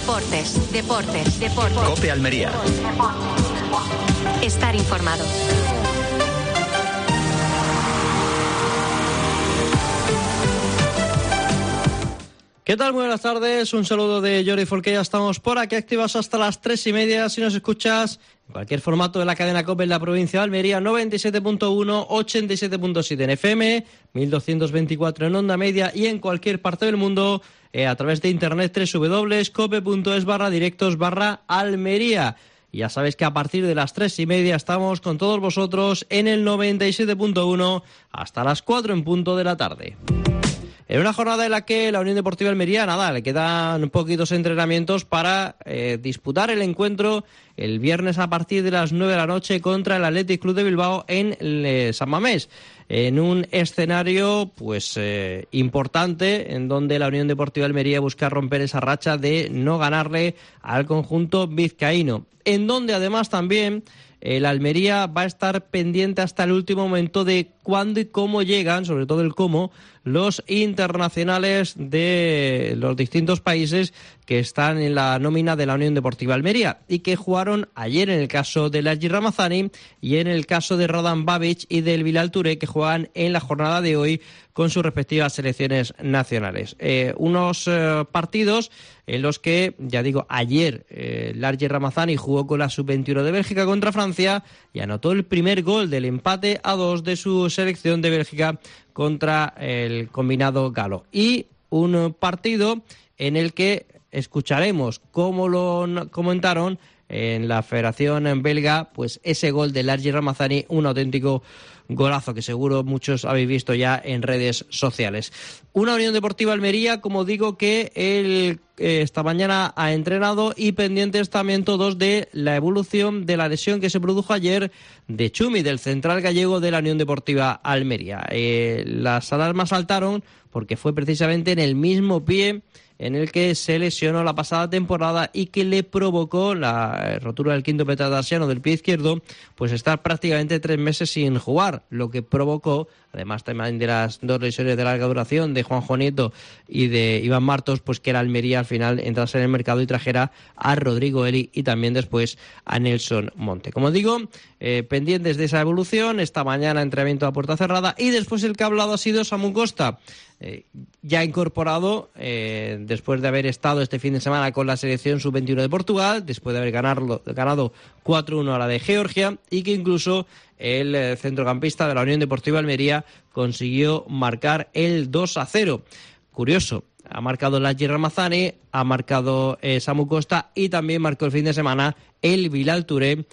Deportes. COPE Almería. Estar informado. ¿Qué tal? Muy buenas tardes, un saludo de Jordi Folqué, ya estamos por aquí activos hasta las 3:30, si nos escuchas en cualquier formato de la cadena COPE en la provincia de Almería, 97.1, 87.7 en FM, 1224 en onda media y en cualquier parte del mundo a través de internet www.cope.es/directos/Almería. Y ya sabéis que a partir de las 3:30 estamos con todos vosotros en el 97.1 hasta las 4 en punto de la tarde. En una jornada en la que la Unión Deportiva Almería, le quedan poquitos entrenamientos para disputar el encuentro el viernes a partir de las 9 de la noche contra el Athletic Club de Bilbao en San Mamés, en un escenario importante en donde la Unión Deportiva Almería busca romper esa racha de no ganarle al conjunto vizcaíno, en donde además también el Almería va a estar pendiente hasta el último momento de cuándo y cómo llegan, sobre todo el cómo, los internacionales de los distintos países que están en la nómina de la Unión Deportiva Almería y que jugaron ayer en el caso de Lergi Ramazani y en el caso de Radan Babic y del Bilal Touré, que juegan en la jornada de hoy con sus respectivas selecciones nacionales. Unos partidos en los que, ya digo, ayer Lergi Ramazani jugó con la sub-21 de Bélgica contra Francia y anotó el primer gol del empate a 2 de su selección de Bélgica contra el combinado galo. Y un partido en el que escucharemos cómo lo comentaron en la Federación Belga, pues ese gol de Lergi Ramazani, un auténtico golazo que seguro muchos habéis visto ya en redes sociales. Una Unión Deportiva Almería, como digo, que esta mañana ha entrenado y pendientes también todos de la evolución de la lesión que se produjo ayer de Chumi, del central gallego de la Unión Deportiva Almería. Las alarmas saltaron porque fue precisamente en el mismo pie en el que se lesionó la pasada temporada y que le provocó la rotura del quinto metatarsiano del pie izquierdo, pues estar prácticamente 3 meses sin jugar, lo que provocó, además también de las 2 lesiones de larga duración de Juanjo Nieto y de Iván Martos, pues que la Almería al final entrase en el mercado y trajera a Rodrigo Eli y también después a Nelson Monte. Como digo, pendientes de esa evolución, esta mañana entrenamiento a puerta cerrada y después el que ha hablado ha sido Samu Costa, ya incorporado después de haber estado este fin de semana con la selección sub-21 de Portugal, después de haber ganado 4-1 a la de Georgia y que incluso el centrocampista de la Unión Deportiva Almería consiguió marcar el 2-0. Curioso, ha marcado Lergi Ramazani, ha marcado Samu Costa y también marcó el fin de semana el Bilal Touré,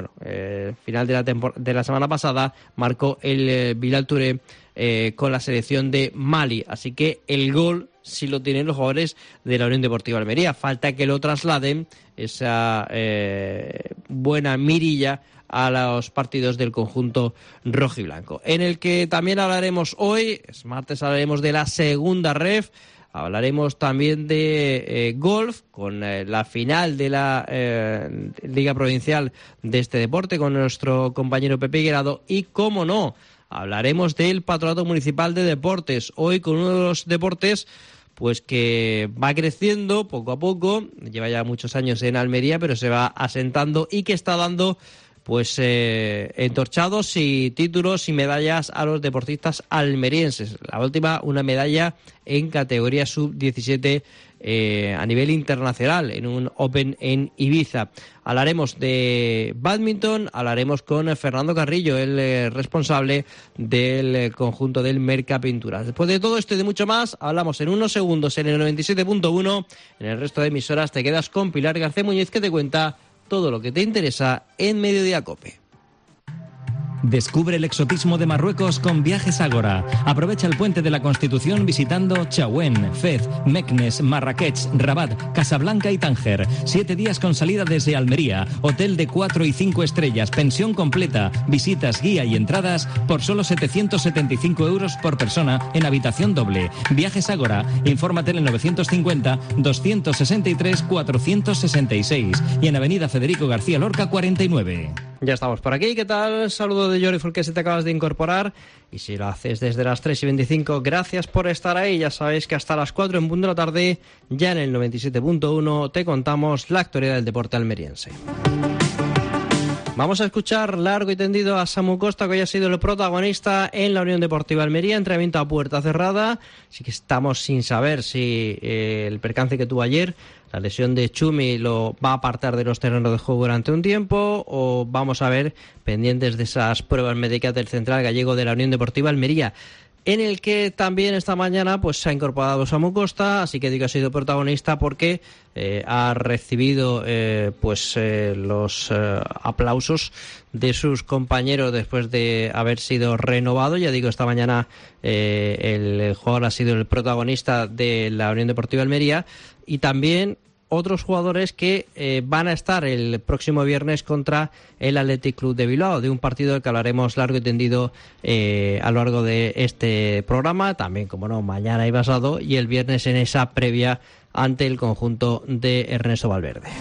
final de la semana pasada marcó el Bilal Touré con la selección de Mali. Así que el gol sí lo tienen los jugadores de la Unión Deportiva Almería. Falta que lo trasladen, esa buena mirilla, a los partidos del conjunto rojiblanco. En el que también hablaremos hoy, es martes, hablaremos de la segunda ref. Hablaremos también de golf, con la final de la Liga Provincial de este deporte, con nuestro compañero Pepe Higuerado. Y, cómo no, hablaremos del Patronato Municipal de Deportes. Hoy con uno de los deportes pues que va creciendo poco a poco, lleva ya muchos años en Almería, pero se va asentando y que está dando entorchados y títulos y medallas a los deportistas almerienses. La última, una medalla en categoría sub-17 a nivel internacional, en un Open en Ibiza. Hablaremos de bádminton, hablaremos con Fernando Carrillo, el responsable del conjunto del Merca Pinturas. Después de todo esto y de mucho más, hablamos en unos segundos en el 97.1. En el resto de emisoras te quedas con Pilar García Muñiz, que te cuenta todo lo que te interesa en Mediodía COPE. Descubre el exotismo de Marruecos con Viajes Ágora. Aprovecha el puente de la Constitución visitando Chaouén, Fez, Meknes, Marrakech, Rabat, Casablanca y Tánger. 7 días con salida desde Almería. Hotel de 4 y 5 estrellas, pensión completa, visitas, guía y entradas por solo 775 euros por persona en habitación doble. Viajes Ágora. Infórmate en el 950-263-466 y en Avenida Federico García Lorca 49. Ya estamos por aquí. ¿Qué tal? Saludo de Jordi Folqué si te acabas de incorporar. Y si lo haces desde las 3:25, gracias por estar ahí. Ya sabéis que hasta las 4 en punto de la tarde, ya en el 97.1, te contamos la actualidad del deporte almeriense. Vamos a escuchar largo y tendido a Samu Costa, que hoy ha sido el protagonista en la Unión Deportiva Almería, entrenamiento a puerta cerrada. Así que estamos sin saber si el percance que tuvo ayer, la lesión de Chumi, lo va a apartar de los terrenos de juego durante un tiempo, o vamos a ver, pendientes de esas pruebas médicas del central gallego de la Unión Deportiva Almería, en el que también esta mañana pues se ha incorporado Samu Costa, así que digo que ha sido protagonista porque ha recibido los aplausos de sus compañeros después de haber sido renovado. Ya digo, esta mañana el jugador ha sido el protagonista de la Unión Deportiva Almería, y también otros jugadores que van a estar el próximo viernes contra el Athletic Club de Bilbao, de un partido del que hablaremos largo y tendido a lo largo de este programa, también, como no, mañana y pasado, y el viernes en esa previa ante el conjunto de Ernesto Valverde.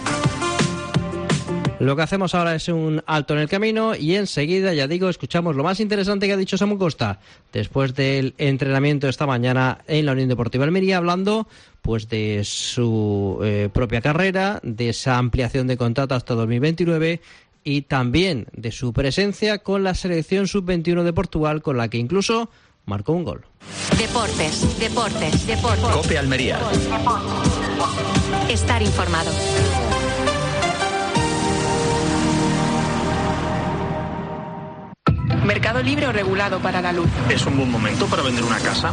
Lo que hacemos ahora es un alto en el camino y enseguida, ya digo, escuchamos lo más interesante que ha dicho Samu Costa después del entrenamiento esta mañana en la Unión Deportiva Almería, hablando pues de su propia carrera, de esa ampliación de contrato hasta 2029 y también de su presencia con la selección sub-21 de Portugal, con la que incluso marcó un gol. Deportes. COPE Almería. Estar informado. Mercado libre o regulado para la luz. ¿Es un buen momento para vender una casa?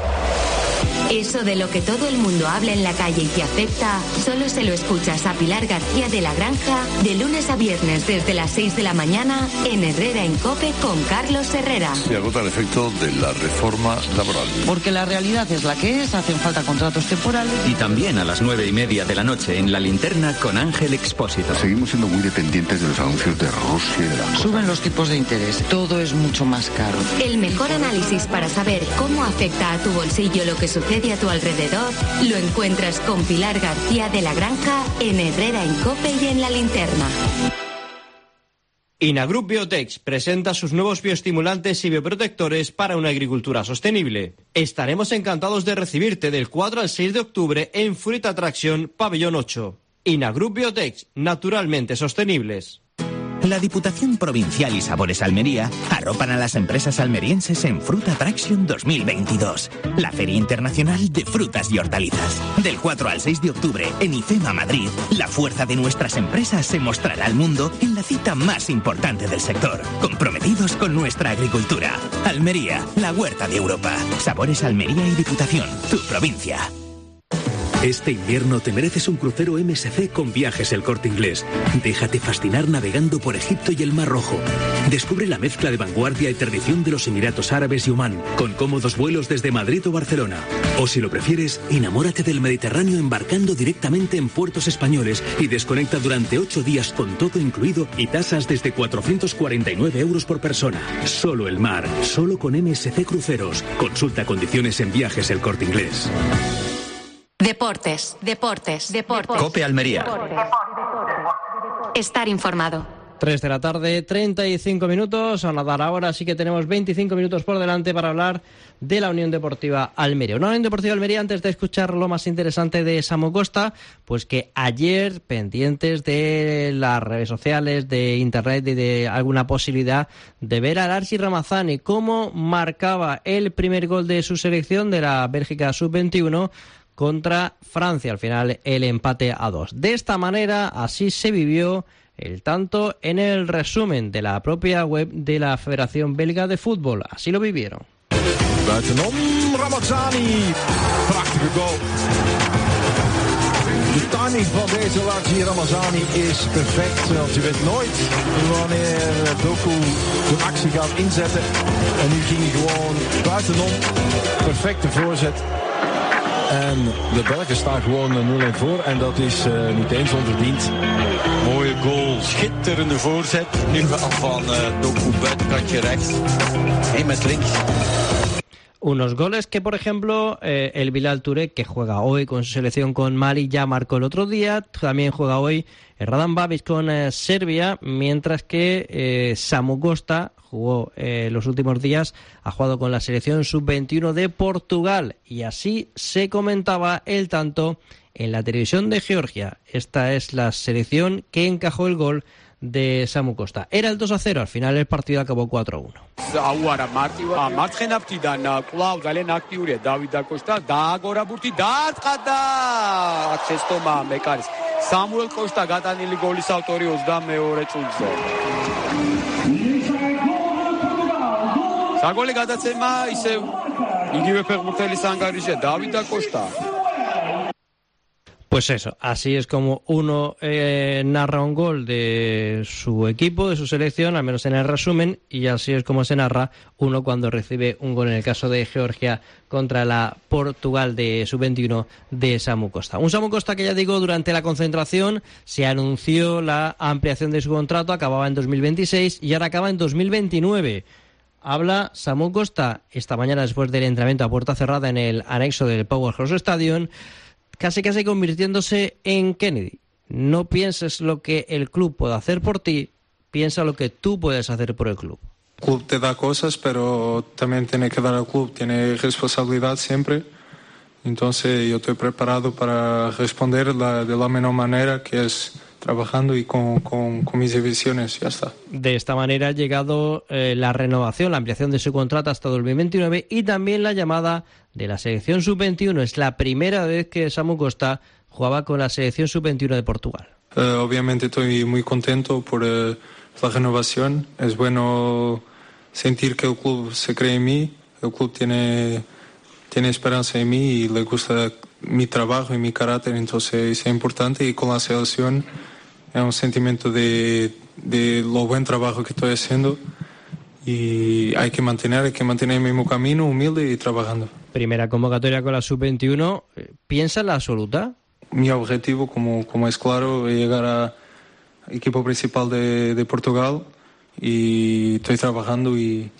Eso de lo que todo el mundo habla en la calle y te afecta, solo se lo escuchas a Pilar García de la Granja de lunes a viernes desde las 6 de la mañana en Herrera en COPE con Carlos Herrera. Se agota el efecto de la reforma laboral. Porque la realidad es la que es, hacen falta contratos temporales. Y también a las 9:30 de la noche en La Linterna con Ángel Expósito. Seguimos siendo muy dependientes de los anuncios de Rusia y de la... Suben los tipos de interés, todo es mucho más caro. El mejor análisis para saber cómo afecta a tu bolsillo lo que sucede a tu alrededor lo encuentras con Pilar García de la Granja en Herrera en COPE y en La Linterna. Inagroup Biotex presenta sus nuevos bioestimulantes y bioprotectores para una agricultura sostenible. Estaremos encantados de recibirte del 4 al 6 de octubre en Fruit Attraction Pabellón 8. Inagroup Biotex, naturalmente sostenibles. La Diputación Provincial y Sabores Almería arropan a las empresas almerienses en Fruit Attraction 2022, la Feria Internacional de Frutas y Hortalizas. Del 4 al 6 de octubre en IFEMA Madrid, la fuerza de nuestras empresas se mostrará al mundo en la cita más importante del sector, comprometidos con nuestra agricultura. Almería, la huerta de Europa. Sabores Almería y Diputación, tu provincia. Este invierno te mereces un crucero MSC con Viajes El Corte Inglés. Déjate fascinar navegando por Egipto y el Mar Rojo. Descubre la mezcla de vanguardia y tradición de los Emiratos Árabes y Omán, con cómodos vuelos desde Madrid o Barcelona. O si lo prefieres, enamórate del Mediterráneo embarcando directamente en puertos españoles y desconecta durante 8 días con todo incluido y tasas desde 449 euros por persona. Solo el mar, solo con MSC Cruceros. Consulta condiciones en Viajes El Corte Inglés. Deportes. COPE Almería. Estar informado. 3 de la tarde, 35 minutos. A nadar ahora, así que tenemos 25 minutos por delante para hablar de la Unión Deportiva Almería. Una Unión Deportiva Almería, antes de escuchar lo más interesante de Samu Costa, pues que ayer, pendientes de las redes sociales, de internet y de alguna posibilidad de ver a Larsi Ramazani cómo marcaba el primer gol de su selección de la Bélgica Sub-21 contra Francia, al final el empate a 2. De esta manera, así se vivió el tanto en el resumen de la propia web de la Federación Belga de Fútbol. Así lo vivieron. Buitenom, Ramazani. Prachtige goal. De timing van deze Larsi Ramazani is perfect. Want je weet nooit wanneer Doku de actie gaat inzetten. En nu ging hij gewoon buitenom. Perfecte voorzet. En de Belgen staan gewoon 0-1 voor. En dat is niet eens onverdiend. Mooie goal, schitterende voorzet. Nu van Doku buitenkantje rechts. 1 met links. Unos goles que, por ejemplo, el Bilal Touré, que juega hoy con su selección con Mali, ya marcó el otro día. También juega hoy Radan Babic con Serbia, mientras que Samu Costa jugó los últimos días, ha jugado con la selección sub-21 de Portugal. Y así se comentaba el tanto en la televisión de Georgia. Esta es la selección que encajó el gol de Samu Costa. Era el 2-0, al final el partido acabó 4-1. Samuel Costa გატანილი გოლის ავტორი 22 წუთზე. საგოლე გადაცემა ისევ იგივე ფეხბურთელის ანგარიშია დავით და კოშტა. Pues eso, así es como uno narra un gol de su equipo, de su selección, al menos en el resumen, y así es como se narra uno cuando recibe un gol, en el caso de Georgia contra la Portugal de sub-21 de Samu Costa. Un Samu Costa que, ya digo, durante la concentración se anunció la ampliación de su contrato, acababa en 2026 y ahora acaba en 2029. Habla Samu Costa esta mañana después del entrenamiento a puerta cerrada en el anexo del Powerhouse Stadium, casi convirtiéndose en Kennedy. No pienses lo que el club puede hacer por ti, piensa lo que tú puedes hacer por el club. El club te da cosas, pero también tiene que dar al club, tiene responsabilidad siempre. Entonces yo estoy preparado para responder de la menor manera, que es trabajando y con mis divisiones, ya está. De esta manera ha llegado la renovación, la ampliación de su contrato hasta 2029 y también la llamada de la selección sub-21. Es la primera vez que Samu Costa jugaba con la selección sub-21 de Portugal. Obviamente estoy muy contento por la renovación. Es bueno sentir que el club se cree en mí, el club tiene esperanza en mí y le gusta mi trabajo y mi carácter, entonces es importante. Y con la selección es un sentimiento de lo buen trabajo que estoy haciendo y hay que mantener el mismo camino, humilde y trabajando. Primera convocatoria con la sub-21, ¿piensa en la absoluta? Mi objetivo, como es claro, es llegar al equipo principal de Portugal y estoy trabajando y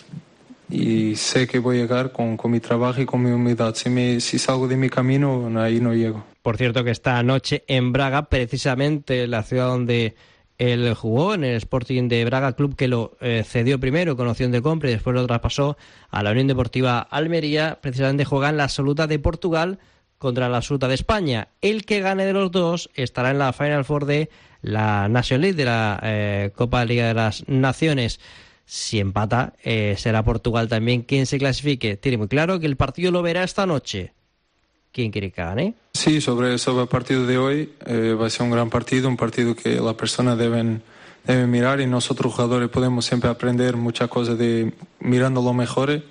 sé que voy a llegar con mi trabajo y con mi humildad. Si salgo de mi camino, ahí no llego. Por cierto que esta noche en Braga, precisamente la ciudad donde él jugó, en el Sporting de Braga, club que lo cedió primero con opción de compra y después lo traspasó a la Unión Deportiva Almería, precisamente juega en la absoluta de Portugal contra la absoluta de España. El que gane de los dos estará en la Final Four de la National League, de la Copa Liga de las Naciones. Si empata, será Portugal también quien se clasifique. Tiene muy claro que el partido lo verá esta noche. ¿Quién quiere que gane? Sí, sobre el partido de hoy va a ser un gran partido, un partido que las personas deben mirar y nosotros jugadores podemos siempre aprender muchas cosas mirando lo mejor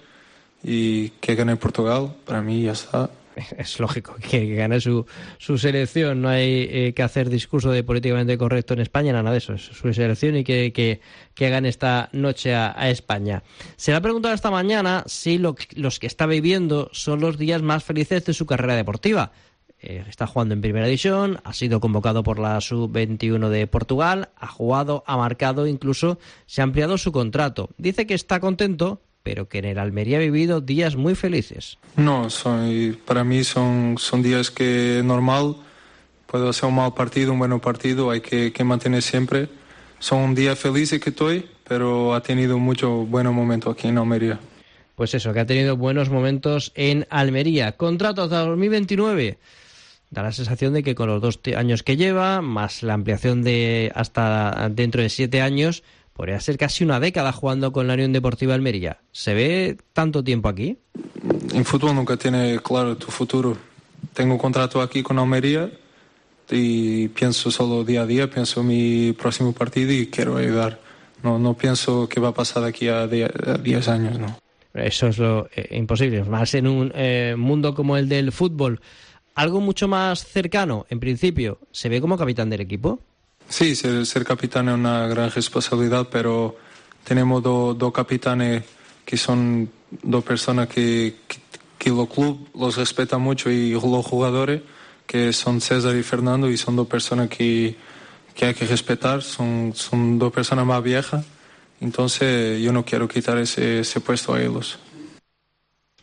y que gane Portugal, para mí ya está. Es lógico que gane su selección, no hay que hacer discurso de políticamente correcto en España, nada de eso, es su selección y que gane esta noche a España. Se le ha preguntado esta mañana si los que está viviendo son los días más felices de su carrera deportiva. Está jugando en Primera División, ha sido convocado por la Sub-21 de Portugal, ha jugado, ha marcado, incluso se ha ampliado su contrato. Dice que está contento, pero que en el Almería ha vivido días muy felices. No, para mí son días que es normal, puede hacer un mal partido, un buen partido, hay que mantener siempre. Son días felices que estoy, pero ha tenido muchos buenos momentos aquí en Almería. Pues eso, que ha tenido buenos momentos en Almería. Contrato hasta 2029. Da la sensación de que con los 2 años que lleva, más la ampliación de hasta dentro de 7 años, podría ser casi una década jugando con la Unión Deportiva Almería. ¿Se ve tanto tiempo aquí? En fútbol nunca tiene claro tu futuro. Tengo un contrato aquí con Almería y pienso solo día a día, pienso en mi próximo partido y quiero ayudar. No pienso que va a pasar de aquí a 10 años, no. Eso es lo imposible. Más en un mundo como el del fútbol. ¿Algo mucho más cercano, en principio? ¿Se ve como capitán del equipo? Sí, ser capitán es una gran responsabilidad, pero tenemos dos capitanes que son 2 personas que el club los respeta mucho y los jugadores, que son César y Fernando, y son 2 personas que hay que respetar, son 2 personas más viejas, entonces yo no quiero quitar ese puesto a ellos.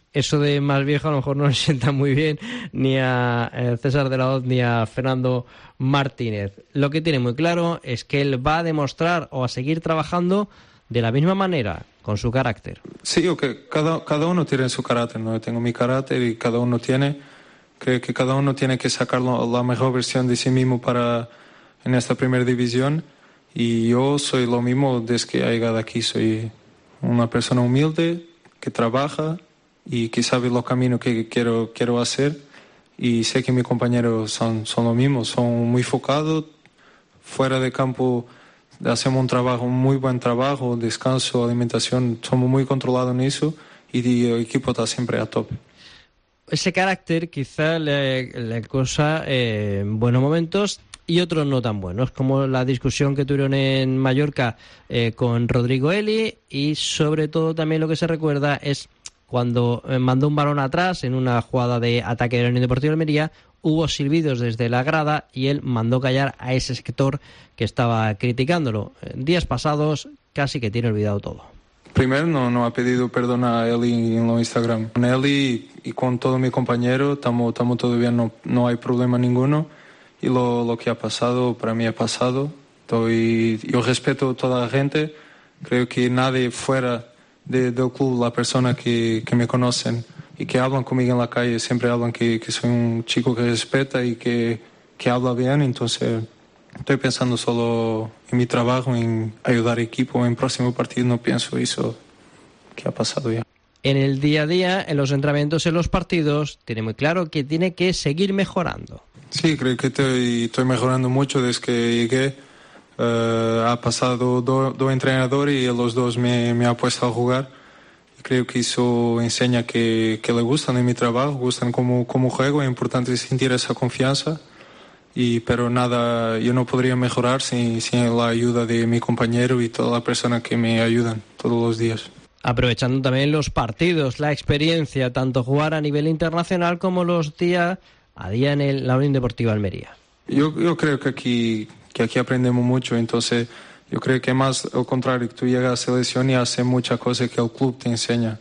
Eso de más viejo a lo mejor no le sienta muy bien ni a César de la Hoz ni a Fernando Martínez. Lo que tiene muy claro es que él va a demostrar o a seguir trabajando de la misma manera, con su carácter. Sí, cada uno tiene su carácter, ¿no? Yo tengo mi carácter y cada uno tiene. Creo que cada uno tiene que sacar la mejor versión de sí mismo en esta primera división. Y yo soy lo mismo desde que he llegado aquí. Soy una persona humilde, que trabaja y que sabe los caminos que quiero hacer. Y sé que mis compañeros son lo mismo, son muy enfocados. Fuera de campo hacemos un muy buen trabajo, descanso, alimentación, somos muy controlados en eso y el equipo está siempre a tope. Ese carácter quizá le causa buenos momentos y otros no tan buenos, como la discusión que tuvieron en Mallorca con Rodrigo Eli, y sobre todo también lo que se recuerda es cuando mandó un balón atrás en una jugada de ataque de la Unión Deportiva Almería. Hubo silbidos desde la grada y él mandó callar a ese sector que estaba criticándolo. Días pasados casi que tiene olvidado todo. Primero no ha pedido perdón a Eli en los Instagram. Con Eli y con todos mis compañeros estamos todo bien, no hay problema ninguno. Y lo que ha pasado, para mí ha pasado. Yo respeto a toda la gente. Creo que nadie fuera del club, la persona que me conocen y que hablan conmigo en la calle, siempre hablan que soy un chico que respeta y que habla bien. Entonces estoy pensando solo en mi trabajo, en ayudar al equipo. En el próximo partido no pienso eso que ha pasado ya. En el día a día, en los entrenamientos, en los partidos, tiene muy claro que tiene que seguir mejorando. Sí, creo que estoy mejorando mucho desde que llegué. Ha pasado dos entrenadores y los dos me han puesto a jugar. Creo que eso enseña que le gustan de mi trabajo, gustan cómo juego. Es importante sentir esa confianza. Pero nada, yo no podría mejorar sin la ayuda de mi compañero y toda la persona que me ayudan todos los días. Aprovechando también los partidos, la experiencia, tanto jugar a nivel internacional como los día a día en la Unión Deportiva Almería. Yo creo que aquí aprendemos mucho, entonces yo creo que más al contrario, que tú llegas a selección y haces muchas cosas que el club te enseña.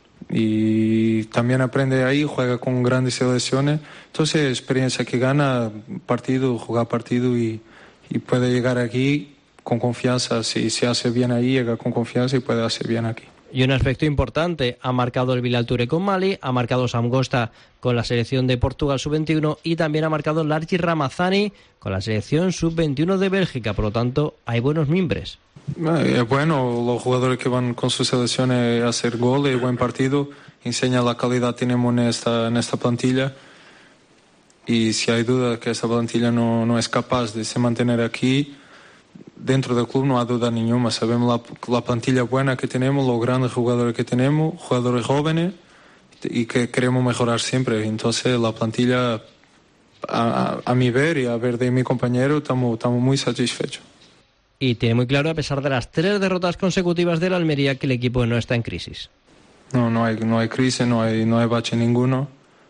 Y también aprende ahí, juega con grandes selecciones. Entonces, experiencia que gana jugar partido y puede llegar aquí con confianza. Si se hace bien ahí, llega con confianza y puede hacer bien aquí. Y un aspecto importante, ha marcado el Bilal Touré con Mali, ha marcado Sam Costa con la selección de Portugal sub-21 y también ha marcado Largi Ramazani con la selección sub-21 de Bélgica. Por lo tanto, hay buenos mimbres. Es bueno, los jugadores que van con sus selecciones a hacer goles, buen partido, enseña la calidad que tenemos en esta plantilla. Y si hay duda que esta plantilla no es capaz de se mantener aquí, dentro del club no hay duda ninguna. Sabemos la plantilla buena que tenemos, los grandes jugadores que tenemos, jugadores jóvenes y que queremos mejorar siempre. Entonces la plantilla, a mi ver y a ver de mi compañero, estamos muy satisfechos. Y tiene muy claro, a pesar de las 3 derrotas consecutivas de la Almería, que el equipo no está en crisis. No hay crisis, no hay bache ninguno.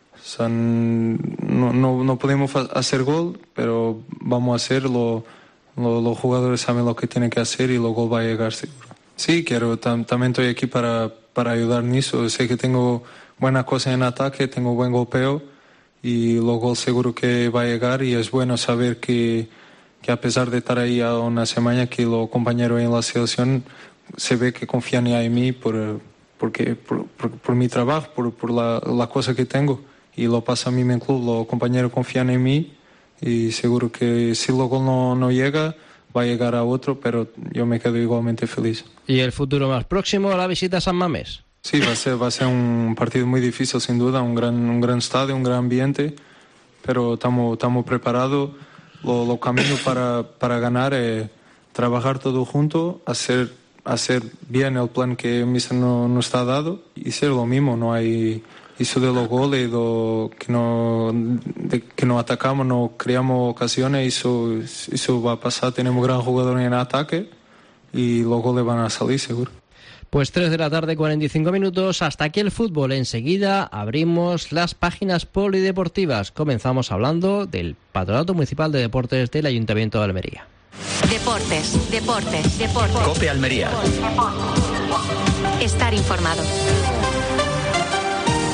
No podemos hacer gol, pero vamos a hacerlo. Los jugadores saben lo que tienen que hacer y el gol va a llegar seguro. Sí, también estoy aquí para ayudar en eso. Sé que tengo buenas cosas en ataque, tengo buen golpeo y el gol seguro que va a llegar. Y es bueno saber que a pesar de estar ahí a una semana, que los compañeros en la selección se ve que confían en mí por mi trabajo, por la cosa que tengo. Y lo pasa a mí en el club, los compañeros confían en mí. Y seguro que si el gol no llega, va a llegar a otro, pero yo me quedo igualmente feliz. ¿Y el futuro más próximo, la visita a San Mamés? Sí, va a ser un partido muy difícil, sin duda, un gran estadio, un gran ambiente, pero estamos preparados. Lo camino para ganar es trabajar todo junto, hacer bien el plan que el míster nos está dado y ser lo mismo. No hay eso de los goles, que no atacamos, no creamos ocasiones, eso va a pasar. Tenemos gran jugador en ataque y los goles van a salir seguro. Pues 3 de la tarde, 45 minutos. Hasta aquí el fútbol. Enseguida abrimos las páginas polideportivas. Comenzamos hablando del Patronato Municipal de Deportes del Ayuntamiento de Almería. Deportes. COPE Almería. Estar informado.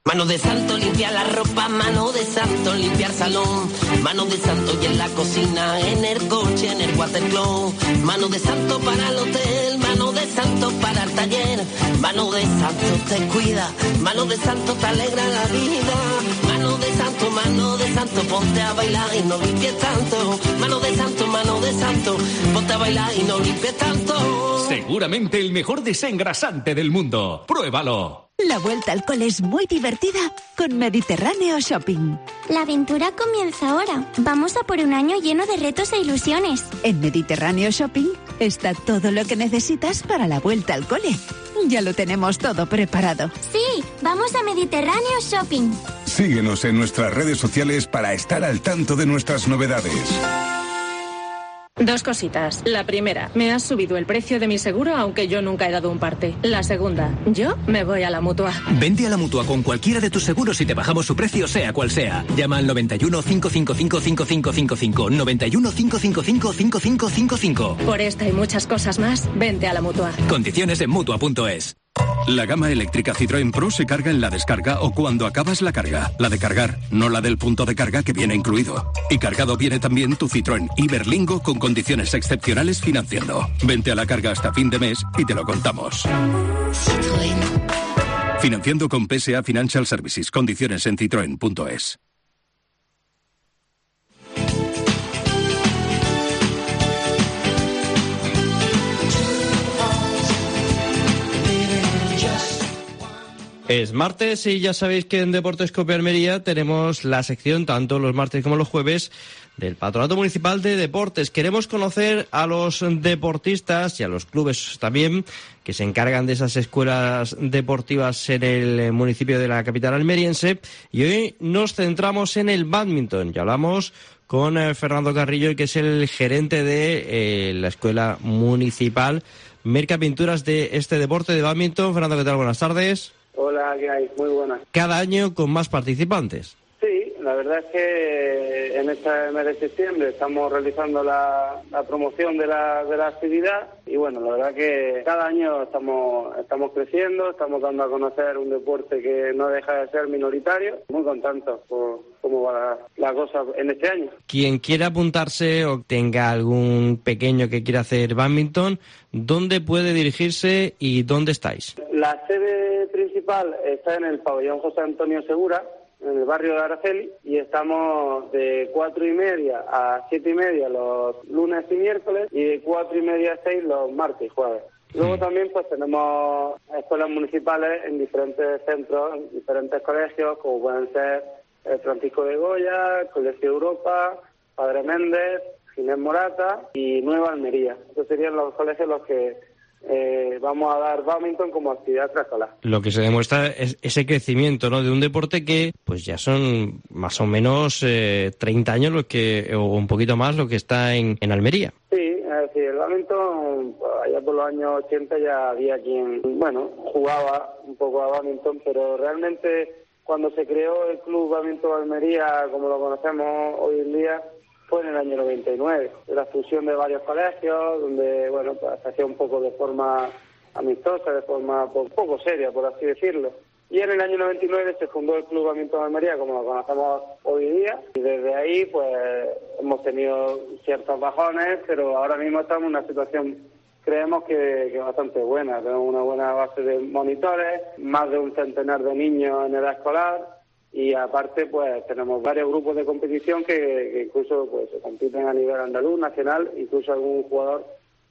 Mano de santo, limpiar la ropa, mano de santo, limpiar salón, mano de santo y en la cocina, en el coche, en el watercloak, mano de santo para el hotel, mano de santo para el taller, mano de santo te cuida, mano de santo te alegra la vida, mano de santo, ponte a bailar y no limpies tanto, mano de santo, ponte a bailar y no limpies tanto. Seguramente el mejor desengrasante del mundo. ¡Pruébalo! La vuelta al cole es muy divertida con Mediterráneo Shopping. La aventura comienza ahora. Vamos a por un año lleno de retos e ilusiones. En Mediterráneo Shopping está todo lo que necesitas para la vuelta al cole. Ya lo tenemos todo preparado. Sí, vamos a Mediterráneo Shopping. Síguenos en nuestras redes sociales para estar al tanto de nuestras novedades. Dos cositas. La primera, me has subido el precio de mi seguro aunque yo nunca he dado un parte. La segunda, yo me voy a la Mutua. Vente a la Mutua con cualquiera de tus seguros y te bajamos su precio sea cual sea. Llama al 91 555 5555. 91 555 5555. Por esta y muchas cosas más, vente a la Mutua. Condiciones en Mutua.es. La gama eléctrica Citroën Pro se carga en la descarga o cuando acabas la carga. La de cargar, no la del punto de carga que viene incluido. Y cargado viene también tu Citroën Iberlingo con condiciones excepcionales financiando. Vente a la carga hasta fin de mes y te lo contamos. Citroën. Financiando con PSA Financial Services. Condiciones en citroen.es. Es martes y ya sabéis que en Deportes Cope Almería tenemos la sección, tanto los martes como los jueves, del Patronato Municipal de Deportes. Queremos conocer a los deportistas y a los clubes también que se encargan de esas escuelas deportivas en el municipio de la capital almeriense. Y hoy nos centramos en el bádminton. Ya hablamos con Fernando Carrillo, que es el gerente de la escuela municipal Merca Pinturas de este deporte de bádminton. Fernando, ¿qué tal? Buenas tardes. Hola, ¿qué hay? Muy buenas. Cada año con más participantes. Sí, la verdad es que en este mes de septiembre estamos realizando la promoción de la actividad y bueno, la verdad que cada año estamos creciendo, estamos dando a conocer un deporte que no deja de ser minoritario. Muy contentos por cómo va la cosa en este año. Quien quiera apuntarse o tenga algún pequeño que quiera hacer bádminton, ¿dónde puede dirigirse y dónde estáis? La sede principal está en el pabellón José Antonio Segura, en el barrio de Araceli, y estamos de 4:30 a 7:30 los lunes y miércoles y de 4:30 a 6 los martes y jueves. Luego también pues tenemos escuelas municipales en diferentes centros, en diferentes colegios, como pueden ser el Francisco de Goya, Colegio Europa, Padre Méndez, Ginés Morata y Nueva Almería. Estos serían los colegios los que vamos a dar bádminton como actividad extraescolar. Lo que se demuestra es ese crecimiento, ¿no?, de un deporte que pues ya son más o menos 30 años o un poquito más lo que está en Almería. Sí, es decir, el bádminton allá por los años 80 ya había quien, jugaba un poco a bádminton, pero realmente cuando se creó el Club Bádminton Almería, como lo conocemos hoy en día, fue en el año 99, la fusión de varios colegios, donde pues se hacía un poco de forma amistosa, de forma poco seria, por así decirlo. Y en el año 99 se fundó el Club Bádminton Almería, como lo conocemos hoy día, y desde ahí pues hemos tenido ciertos bajones, pero ahora mismo estamos en una situación, creemos que bastante buena. Tenemos una buena base de monitores, más de un centenar de niños en edad escolar, y aparte pues tenemos varios grupos de competición que incluso pues se compiten a nivel andaluz, nacional, incluso algún jugador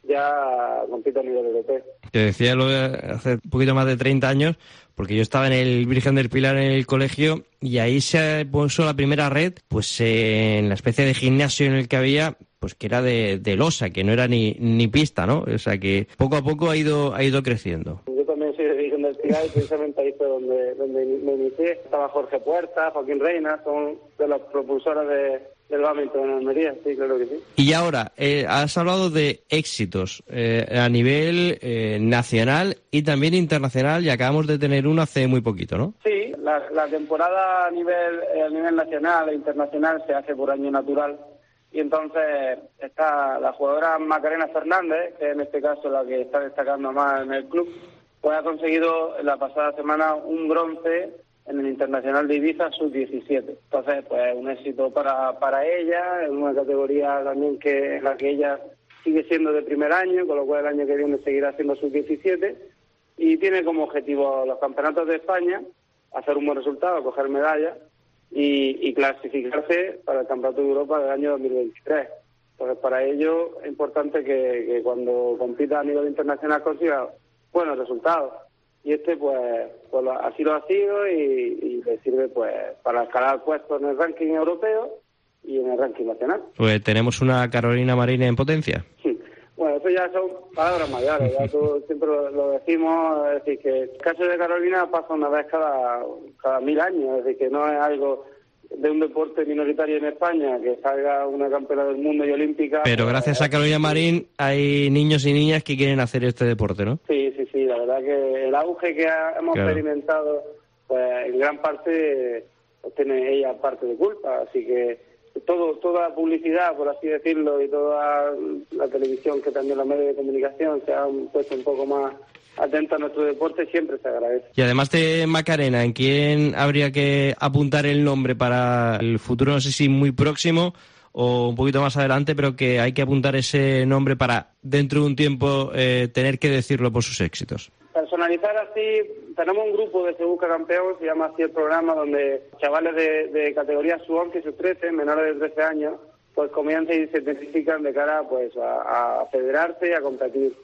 ya compite a nivel europeo. Te decía lo de hace un poquito más de 30 años, porque yo estaba en el Virgen del Pilar en el colegio y ahí se puso la primera red, pues en la especie de gimnasio en el que había, pues que era de losa, que no era ni pista, ¿no? O sea que poco a poco ha ido creciendo. Yo también soy de Virgen del Pilar y precisamente ahí fue donde me inicié. Estaba Jorge Puerta, Joaquín Reina, son de los propulsores del bádminton en Almería, sí, claro que sí. Y ahora, has hablado de éxitos a nivel nacional y también internacional, y acabamos de tener uno hace muy poquito, ¿no? Sí, la temporada a nivel nacional e internacional se hace por año natural, y entonces está la jugadora Macarena Fernández, que en este caso es la que está destacando más en el club, pues ha conseguido la pasada semana un bronce en el Internacional de Ibiza sub-17. Entonces, pues un éxito para ella, en una categoría también en la que ella sigue siendo de primer año, con lo cual el año que viene seguirá siendo sub-17, y tiene como objetivo los campeonatos de España, hacer un buen resultado, coger medallas y clasificarse para el Campeonato de Europa del año 2023. Entonces, para ello es importante que cuando compita a nivel internacional consiga buenos resultados. Y pues así lo ha sido y le sirve pues para escalar puestos en el ranking europeo y en el ranking nacional. Pues tenemos una Carolina Marín en potencia. Sí. Bueno, eso ya son palabras mayores, ya siempre lo decimos, es decir, que el caso de Carolina pasa una vez cada 1000 años, es decir, que no es algo de un deporte minoritario en España, que salga una campeona del mundo y olímpica. Pero gracias a Carolina Marín hay niños y niñas que quieren hacer este deporte, ¿no? Sí, la verdad que el auge que hemos experimentado, pues en gran parte pues, tiene ella parte de culpa, así que toda la publicidad, por así decirlo, y toda la televisión, que también los medios de comunicación se han puesto un poco más atentos a nuestro deporte, siempre se agradece. Y además de Macarena, ¿en quién habría que apuntar el nombre para el futuro? No sé si muy próximo o un poquito más adelante, pero que hay que apuntar ese nombre para dentro de un tiempo tener que decirlo por sus éxitos. Personalizar así, tenemos un grupo de Se Busca Campeón, se llama así el programa, donde chavales de categorías sub-11 y sub-13, menores de 13 años, pues comienzan y se identifican de cara pues a federarse y a competir.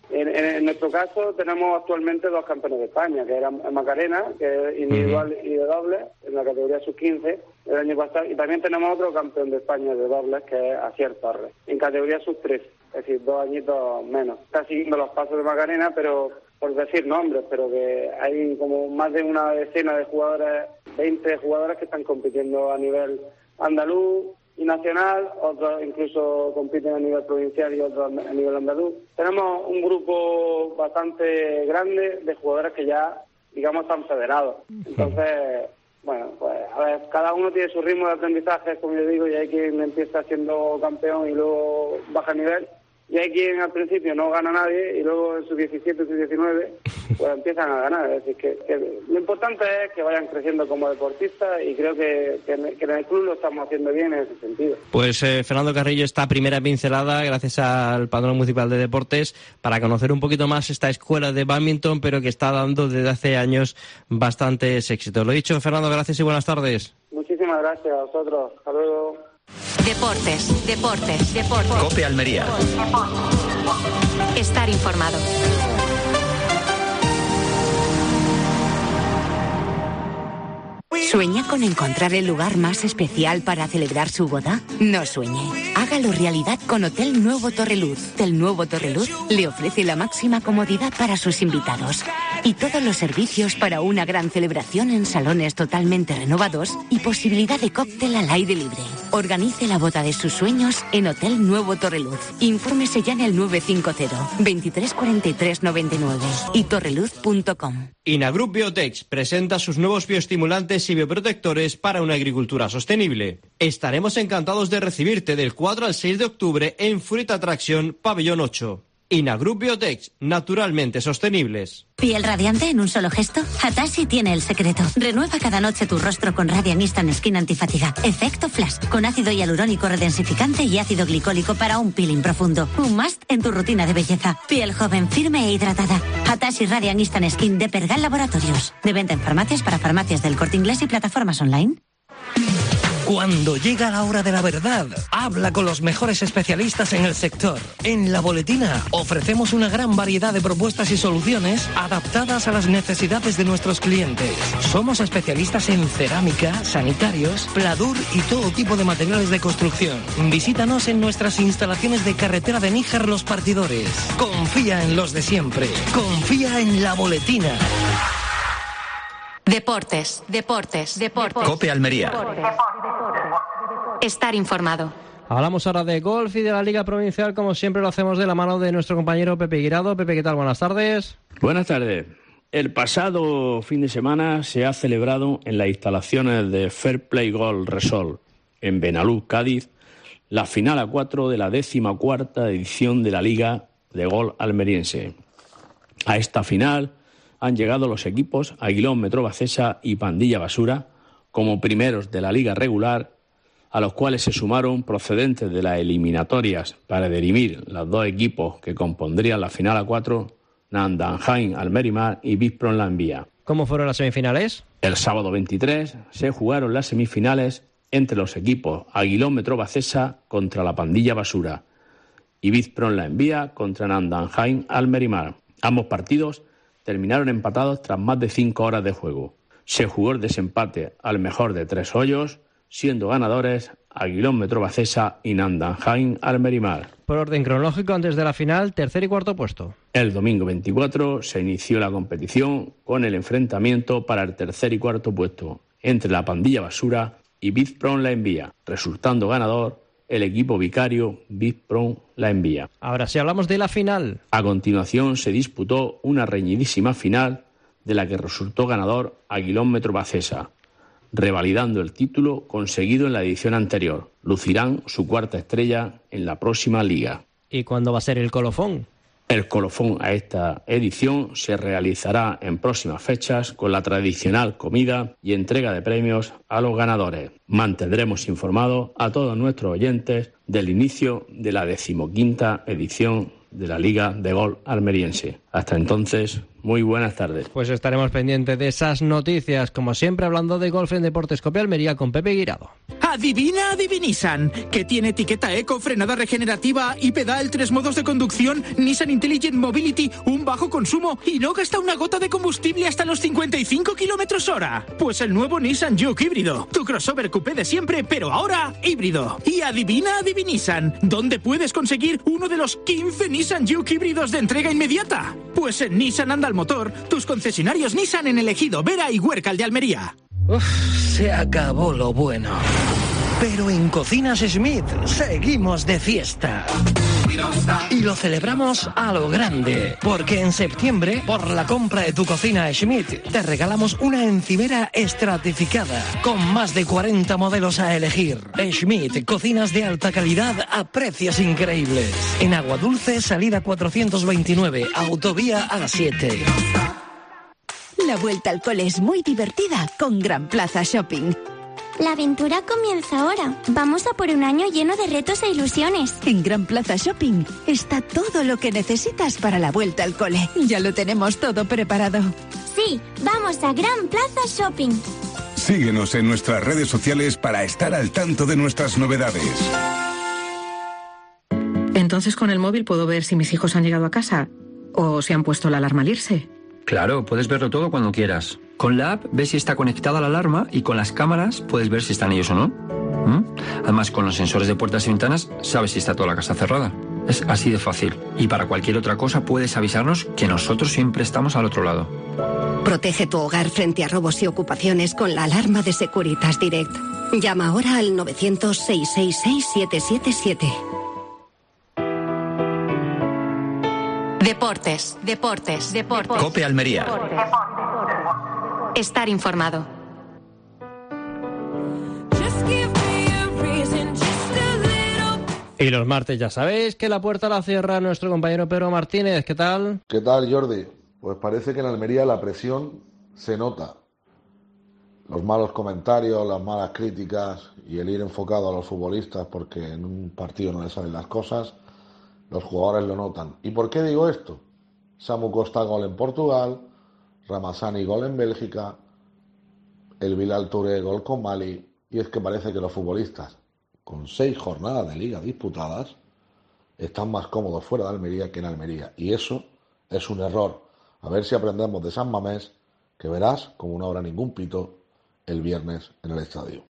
En nuestro caso tenemos actualmente 2 campeones de España, que eran Macarena, que es individual y de doble, en la categoría sub-15 el año pasado, y también tenemos otro campeón de España de dobles, que es Asier Torres, en categoría sub-13, es decir, 2 añitos menos. Está siguiendo los pasos de Macarena, pero por decir nombres, pero que hay como más de una decena de jugadores, 20 jugadores que están compitiendo a nivel andaluz y nacional, otros incluso compiten a nivel provincial y otros a nivel andaluz. Tenemos un grupo bastante grande de jugadores que ya, digamos, están federados. Entonces, bueno, pues a ver, cada uno tiene su ritmo de aprendizaje, como yo digo, y hay quien empieza siendo campeón y luego baja nivel, y hay quien al principio no gana nadie y luego en sus 17, sus 19 pues empiezan a ganar. Es decir, que lo importante es que vayan creciendo como deportistas, y creo que en el club lo estamos haciendo bien en ese sentido. Pues Fernando Carrillo, esta primera pincelada gracias al Padrón Municipal de Deportes para conocer un poquito más esta escuela de bádminton, pero que está dando desde hace años bastantes éxitos. Lo dicho, Fernando, gracias y buenas tardes. Muchísimas gracias a vosotros. Hasta luego. Deportes. COPE Almería. Estar informado. ¿Sueña con encontrar el lugar más especial para celebrar su boda? No sueñe. Hágalo realidad con Hotel Nuevo Torreluz. Hotel Nuevo Torreluz le ofrece la máxima comodidad para sus invitados y todos los servicios para una gran celebración en salones totalmente renovados y posibilidad de cóctel al aire libre. Organice la boda de sus sueños en Hotel Nuevo Torreluz. Infórmese ya en el 950 23 43 99 y torreluz.com. Inagroup Biotex presenta sus nuevos bioestimulantes y bioprotectores para una agricultura sostenible. Estaremos encantados de recibirte del 4 al 6 de octubre en Fruit Attraction Pabellón 8. Inagroup Biotex, naturalmente sostenibles. ¿Piel radiante en un solo gesto? Hatashi tiene el secreto. Renueva cada noche tu rostro con Radiant Instant Skin Antifatiga. Efecto Flash, con ácido hialurónico redensificante y ácido glicólico para un peeling profundo. Un must en tu rutina de belleza. Piel joven, firme e hidratada. Hatashi Radiant Instant Skin de Pergal Laboratorios. De venta en farmacias para farmacias del Corte Inglés y plataformas online. Cuando llega la hora de la verdad, habla con los mejores especialistas en el sector. En La Boletina ofrecemos una gran variedad de propuestas y soluciones adaptadas a las necesidades de nuestros clientes. Somos especialistas en cerámica, sanitarios, pladur y todo tipo de materiales de construcción. Visítanos en nuestras instalaciones de carretera de Níjar Los Partidores. Confía en los de siempre. Confía en La Boletina. Deportes. COPE Almería. Estar informado. Hablamos ahora de golf y de la Liga Provincial, como siempre lo hacemos de la mano de nuestro compañero Pepe Guirado. Pepe, ¿qué tal? Buenas tardes. Buenas tardes. El pasado fin de semana se ha celebrado en las instalaciones de Fair Play Golf Resort en Benalús, Cádiz, la final a 4 de la 14ª edición de la Liga de Golf Almeriense. A esta final han llegado los equipos Aguilón Metrobacesa y Pandilla Basura como primeros de la liga regular, a los cuales se sumaron procedentes de las eliminatorias para dirimir los dos equipos que compondrían la final A4, Nandanjain Almerimar y Vispron La Envía. ¿Cómo fueron las semifinales? El sábado 23 se jugaron las semifinales entre los equipos Aguilón Metrobacesa contra la Pandilla Basura y Vispron La Envía contra Nandanjain Almerimar. Ambos partidos terminaron empatados tras más de 5 horas de juego. Se jugó el desempate al mejor de 3 hoyos, siendo ganadores Aguilón Metrobacesa y Nandanjain Almerimar. Por orden cronológico, antes de la final, tercer y cuarto puesto. El domingo 24 se inició la competición con el enfrentamiento para el tercer y cuarto puesto entre la Pandilla Basura y Vispron La Envía, resultando ganador el equipo vicario Vispron La Envía. Ahora sí hablamos de la final. A continuación se disputó una reñidísima final de la que resultó ganador Aguilón Metrobacesa, revalidando el título conseguido en la edición anterior. Lucirán su cuarta estrella en la próxima liga. ¿Y cuándo va a ser el colofón? El colofón a esta edición se realizará en próximas fechas con la tradicional comida y entrega de premios a los ganadores. Mantendremos informados a todos nuestros oyentes del inicio de la 15ª edición de la Liga de Golf Almeriense. Hasta entonces, muy buenas tardes. Pues estaremos pendientes de esas noticias, como siempre hablando de golf en Deportes Copia Almería con Pepe Guirado. Adivina, adivinisan, que tiene etiqueta eco, frenada regenerativa y pedal, 3 modos de conducción, Nissan Intelligent Mobility, un bajo consumo y no gasta una gota de combustible hasta los 55 km/h. Pues el nuevo Nissan Juke híbrido, tu crossover coupé de siempre, pero ahora híbrido. Y adivina, adivinisan, ¿dónde puedes conseguir uno de los 15 Nissan Juke híbridos de entrega inmediata? Pues en Nissan Anda al Motor, tus concesionarios Nissan en Elegido, Vera y Huércal de Almería. Se acabó lo bueno. Pero en Cocinas Schmidt seguimos de fiesta. Y lo celebramos a lo grande, porque en septiembre, por la compra de tu cocina Schmidt, te regalamos una encimera estratificada, con más de 40 modelos a elegir. Schmidt, cocinas de alta calidad a precios increíbles. En Agua Dulce, salida 429, autovía A7. La vuelta al cole es muy divertida con Gran Plaza Shopping. La aventura comienza ahora. Vamos a por un año lleno de retos e ilusiones. En Gran Plaza Shopping está todo lo que necesitas para la vuelta al cole. Ya lo tenemos todo preparado. Sí, vamos a Gran Plaza Shopping. Síguenos en nuestras redes sociales para estar al tanto de nuestras novedades. Entonces con el móvil puedo ver si mis hijos han llegado a casa o si han puesto la alarma al irse. Claro, puedes verlo todo cuando quieras. Con la app ves si está conectada la alarma y con las cámaras puedes ver si están ellos o no. Además, con los sensores de puertas y ventanas sabes si está toda la casa cerrada. Es así de fácil. Y para cualquier otra cosa puedes avisarnos que nosotros siempre estamos al otro lado. Protege tu hogar frente a robos y ocupaciones con la alarma de Securitas Direct. Llama ahora al 900-666-777. Deportes. COPE Almería. Estar informado. Y los martes ya sabéis que la puerta la cierra nuestro compañero Pedro Martínez. ¿Qué tal? ¿Qué tal, Jordi? Pues parece que en Almería la presión se nota. Los malos comentarios, las malas críticas y el ir enfocado a los futbolistas porque en un partido no les salen las cosas, los jugadores lo notan. ¿Y por qué digo esto? Samu Costa gol en Portugal, Ramazani gol en Bélgica, el Bilal Touré gol con Mali, y es que parece que los futbolistas, con 6 jornadas de liga disputadas, están más cómodos fuera de Almería que en Almería, y eso es un error. A ver si aprendemos de San Mamés, que verás como no habrá ningún pito el viernes en el estadio.